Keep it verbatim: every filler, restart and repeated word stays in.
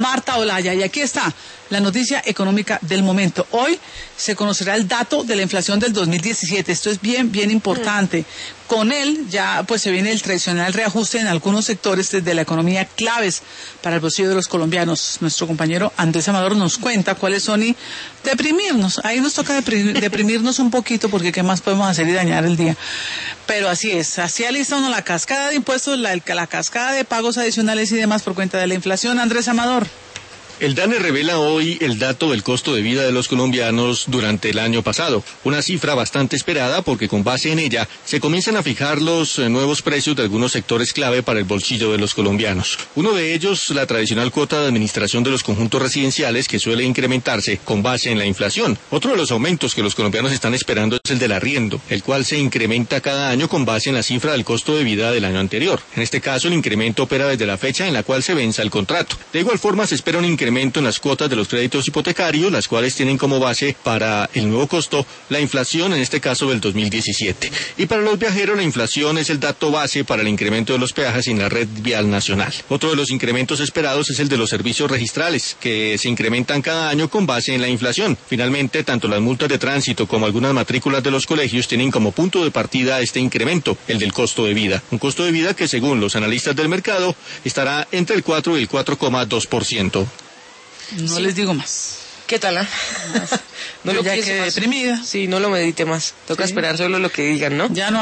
Marta Olaya, y aquí está la noticia económica del momento. Hoy se conocerá el dato de la inflación del dos mil diecisiete. Esto es bien, bien importante. Con él ya pues se viene el tradicional reajuste en algunos sectores de la economía claves para el bolsillo de los colombianos. Nuestro compañero Andrés Amador nos cuenta cuáles son y deprimirnos. Ahí nos toca deprim- deprimirnos un poquito porque qué más podemos hacer y dañar el día. Pero así es, así alista uno la cascada de impuestos, la, la cascada de pagos adicionales y demás por cuenta de la inflación. Andrés Amador. El DANE revela hoy el dato del costo de vida de los colombianos durante el año pasado, una cifra bastante esperada porque con base en ella se comienzan a fijar los eh, nuevos precios de algunos sectores clave para el bolsillo de los colombianos. Uno de ellos, la tradicional cuota de administración de los conjuntos residenciales que suele incrementarse con base en la inflación. Otro de los aumentos que los colombianos están esperando es el del arriendo, el cual se incrementa cada año con base en la cifra del costo de vida del año anterior. En este caso, el incremento opera desde la fecha en la cual se venza el contrato. De igual forma, se espera un incremento en las cuotas de los créditos hipotecarios, las cuales tienen como base para el nuevo costo la inflación, en este caso del dos mil diecisiete. Y para los viajeros, la inflación es el dato base para el incremento de los peajes en la red vial nacional. Otro de los incrementos esperados es el de los servicios registrales, que se incrementan cada año con base en la inflación. Finalmente, tanto las multas de tránsito como algunas matrículas de los colegios tienen como punto de partida este incremento, el del costo de vida. Un costo de vida que, según los analistas del mercado, estará entre el cuatro y el cuatro coma dos por ciento. No sí. Les digo más. ¿Qué tal, ah? No lo ya quedé deprimida. Sí, no lo medite más. Toca sí. esperar solo lo que digan, ¿no? Ya no